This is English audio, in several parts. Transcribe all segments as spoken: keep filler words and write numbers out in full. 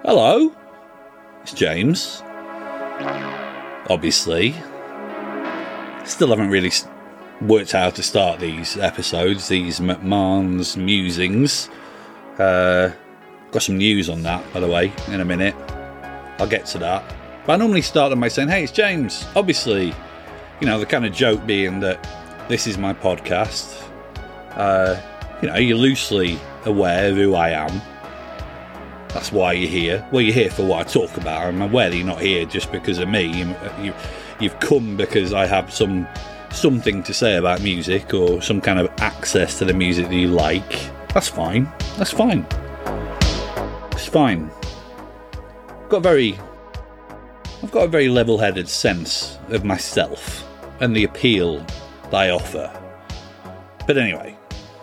Hello, it's James. Obviously. Still haven't really worked out how to start these episodes, these McMahon's musings. Uh, got some news on that, by the way, in a minute. I'll get to that. But I normally start them by saying, hey, it's James. Obviously, you know, the kind of joke being that this is my podcast. Uh, you know, you're loosely aware of who I am. That's why you're here. Well, you're here for what I talk about. I'm aware that you're not here just because of me. You, you, you've come because I have some something to say about music or some kind of access to the music that you like. That's fine. That's fine. It's fine. I've got very, I've got a very level-headed sense of myself and the appeal that I offer. But anyway,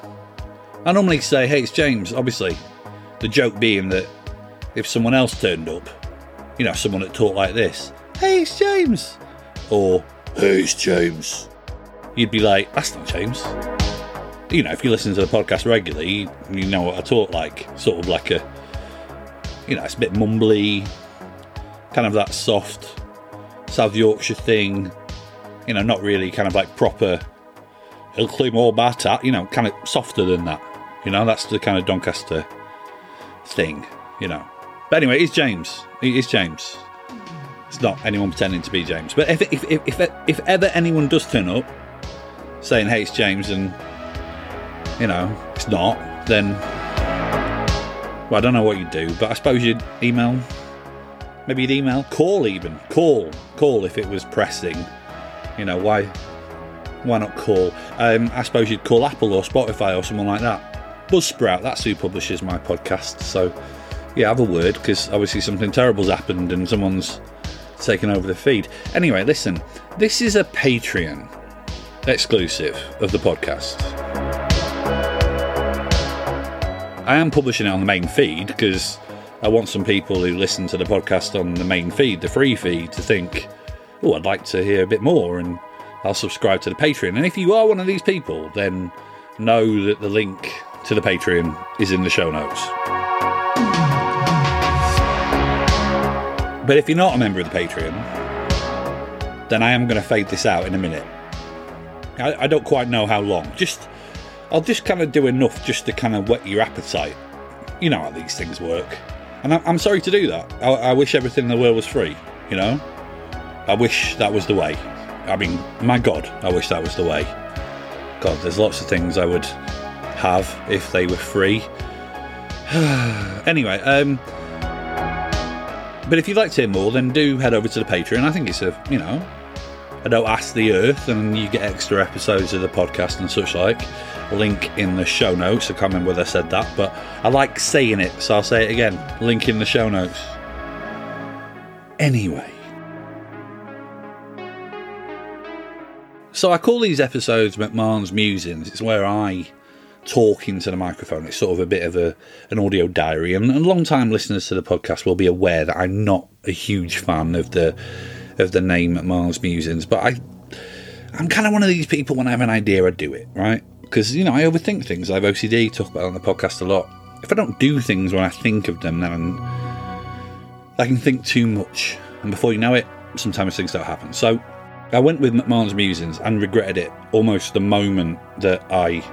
I normally say, hey, it's James, obviously. The joke being that if someone else turned up, you know, someone that talked like this, hey, it's James, or hey, it's James, you'd be like, that's not James. You know, if you listen to the podcast regularly, you know what I talk like, sort of like a, you know, it's a bit mumbly, kind of that soft South Yorkshire thing, you know, not really kind of like proper Ilkley Batat, you know, kind of softer than that. You know, that's the kind of Doncaster thing, you know. But anyway, it's James. It is James. It's not anyone pretending to be James. But if if if if, if ever anyone does turn up saying, hey, it's James, and, you know, it's not, then, well, I don't know what you'd do, but I suppose you'd email. Maybe you'd email. Call even. Call. Call if it was pressing. You know, why why not call? Um, I suppose you'd call Apple or Spotify or someone like that. Buzzsprout, that's who publishes my podcast. So, yeah, have a word, because obviously something terrible's happened and someone's taken over the feed. Anyway, listen, this is a Patreon exclusive of the podcast. I am publishing it on the main feed because I want some people who listen to the podcast on the main feed, the free feed, to think, oh, I'd like to hear a bit more, and I'll subscribe to the Patreon. And if you are one of these people, then know that the link to the Patreon is in the show notes. But if you're not a member of the Patreon, then I am going to fade this out in a minute. I, I don't quite know how long. Just, I'll just kind of do enough just to kind of whet your appetite. You know how these things work. And I'm, I'm sorry to do that. I, I wish everything in the world was free, you know? I wish that was the way. I mean, my God, I wish that was the way. God, there's lots of things I would have if they were free. Anyway, um, but if you'd like to hear more, then do head over to the Patreon. I think it's a, you know, I don't ask the earth, and you get extra episodes of the podcast and such like. Link in the show notes. I can't remember whether I said that, but I like saying it, so I'll say it again. Link in the show notes. Anyway. So I call these episodes McMahon's Musings. It's where I talk into the microphone. It's sort of a bit of a an audio diary, and, and long-time listeners to the podcast will be aware that I'm not a huge fan of the of the name McMahon's Musings, but I I'm kind of one of these people, when I have an idea, I do it, right? Because, you know, I overthink things. I have O C D, talk about it on the podcast a lot. If I don't do things when I think of them, then I'm, I can think too much, and before you know it, sometimes things don't happen. So I went with McMahon's Musings and regretted it almost the moment that I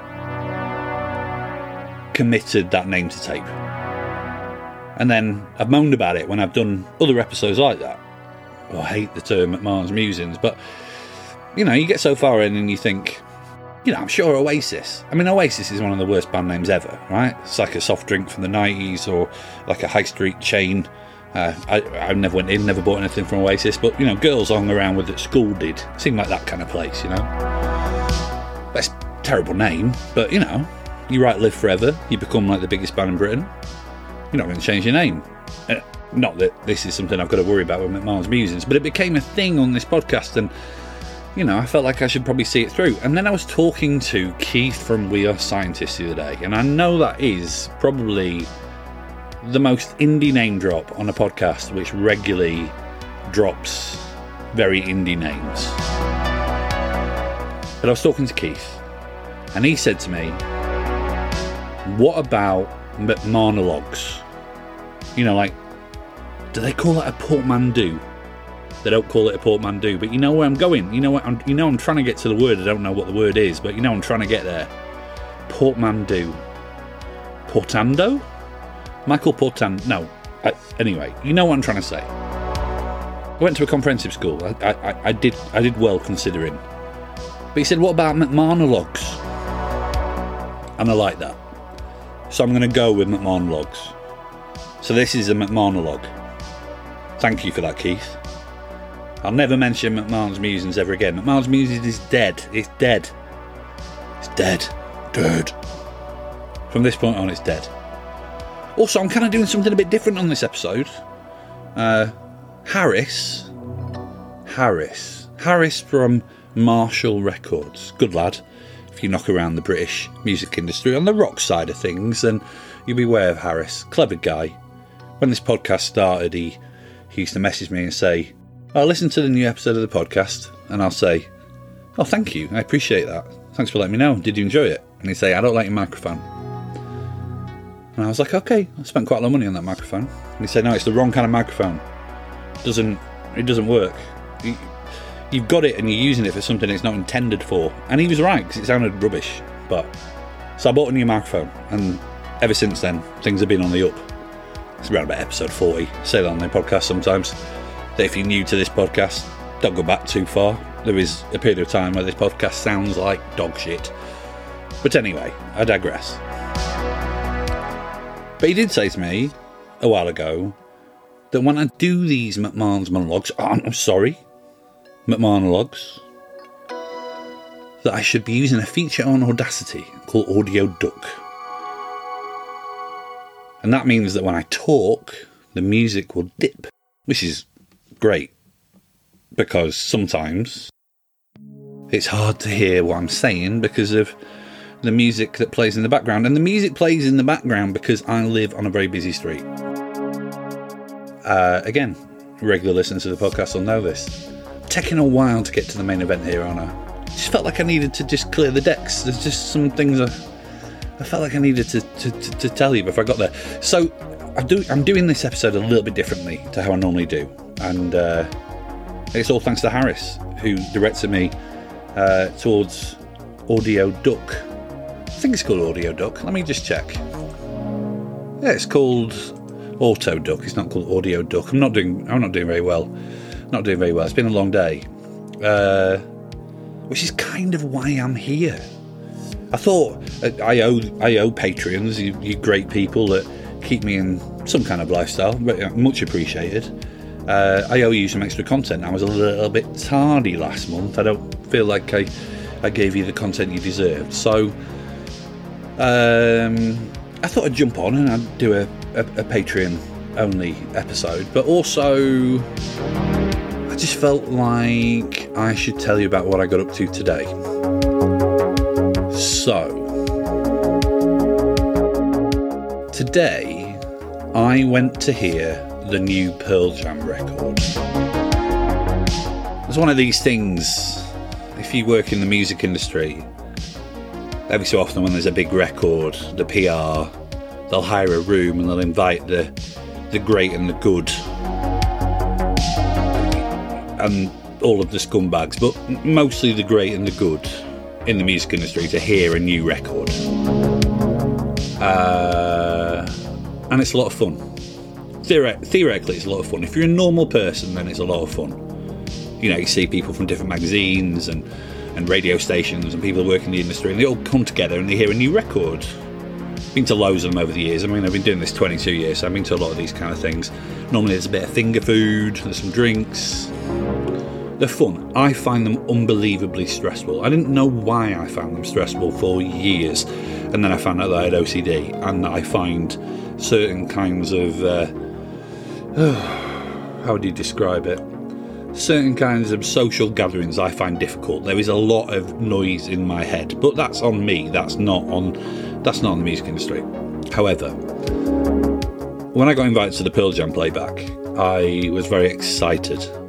committed that name to tape. And then I've moaned about it when I've done other episodes like that. Oh, I hate the term McMahon's Musings, but, you know, you get so far in and you think, you know, I'm sure Oasis. I mean, Oasis is one of the worst band names ever, right? It's like a soft drink from the nineties or like a high street chain. Uh, I, I never went in, never bought anything from Oasis, but, you know, girls hung around with at school did. Seemed like that kind of place, you know. That's a terrible name, but, you know, you write Live Forever, you become like the biggest band in Britain. You're not going to change your name. Uh, not that this is something I've got to worry about with McMahon's Musings, but it became a thing on this podcast, and, you know, I felt like I should probably see it through. And then I was talking to Keith from We Are Scientists the other day, and I know that is probably the most indie name drop on a podcast, which regularly drops very indie names. But I was talking to Keith, and he said to me, what about McMahonalogues? You know, like Do they call it a portmanteau? They don't call it a portmanteau, but you know where I'm going. You know what? I'm, you know I'm trying to get to the word. I don't know what the word is, but you know I'm trying to get there. Portmanteau. Portando? Michael Portando. No. I, anyway, you know what I'm trying to say. I went to a comprehensive school. I, I, I did I did well considering. But he said, what about McMahon-logs? And I like that. So I'm going to go with McMahon-logs. So this is a McMahon-log. Thank you for that, Keith. I'll never mention McMahon's Musings ever again. McMahon's Musings is dead. It's dead. It's dead. Dead. From this point on, it's dead. Also, I'm kind of doing something a bit different on this episode. Uh, Harris. Harris. Harris from Marshall Records. Good lad. If you knock around the British music industry on the rock side of things, then you'll be aware of Harris. Clever guy. When this podcast started, he, he used to message me and say, I'll listen to the new episode of the podcast, and I'll say, oh, thank you, I appreciate that. Thanks for letting me know. Did you enjoy it? And he'd say, I don't like your microphone. And I was like, okay, I spent quite a lot of money on that microphone. And he said, no, it's the wrong kind of microphone. It doesn't, it doesn't work. You, you've got it and you're using it for something it's not intended for. And he was right, because it sounded rubbish. But so I bought a new microphone, and ever since then, things have been on the up. It's around about episode forty. I say that on the podcast sometimes. That if you're new to this podcast, don't go back too far. There is a period of time where this podcast sounds like dog shit. But anyway, I digress. But he did say to me a while ago that when I do these McMahon's monologues, oh, I'm sorry, McMahon-logs, that I should be using a feature on Audacity called Audio Duck. And that means that when I talk, the music will dip, which is great, because sometimes it's hard to hear what I'm saying because of the music that plays in the background. And the music plays in the background because I live on a very busy street. Uh, again, regular listeners to the podcast will know this. Taking a while to get to the main event here, aren't I? Just felt like I needed to just clear the decks. There's just some things I, I felt like I needed to, to, to, to tell you before I got there. So I do, I'm doing this episode a little bit differently to how I normally do. And uh, it's all thanks to Harris, who directed me uh, towards Audio Duck. I think it's called Audio Duck. Let me just check. Yeah, it's called Auto Duck. It's not called Audio Duck. I'm not doing. I'm not doing very well. Not doing very well. It's been a long day, uh, which is kind of why I'm here. I thought uh, I owe I owe Patreons, you, you great people that keep me in some kind of lifestyle. Much appreciated. Uh, I owe you some extra content. I was a little bit tardy last month. I don't feel like I I gave you the content you deserved. So. Um, I thought I'd jump on and I'd do a, a, a Patreon-only episode, but also I just felt like I should tell you about what I got up to today. So, today I went to hear the new Pearl Jam record. It's one of these things, if you work in the music industry, every so often when there's a big record, the P R, they'll hire a room and they'll invite the the great and the good and all of the scumbags, but mostly the great and the good in the music industry to hear a new record. Uh, and it's a lot of fun. Theoret- theoretically, it's a lot of fun. If you're a normal person, then it's a lot of fun. You know, you see people from different magazines and and radio stations and people who work in the industry, and they all come together and they hear a new record. I've been to loads of them over the years. I mean, I've been doing this twenty-two years, so I've been to a lot of these kind of things. Normally there's a bit of finger food, there's some drinks. They're fun. I find them unbelievably stressful. I didn't know why I found them stressful for years, and then I found out that I had O C D, and that I find certain kinds of uh, how would you describe it? Certain kinds of social gatherings I find difficult. There is a lot of noise in my head, but that's on me. That's not on. That's not on the music industry. However, when I got invited to the Pearl Jam playback, I was very excited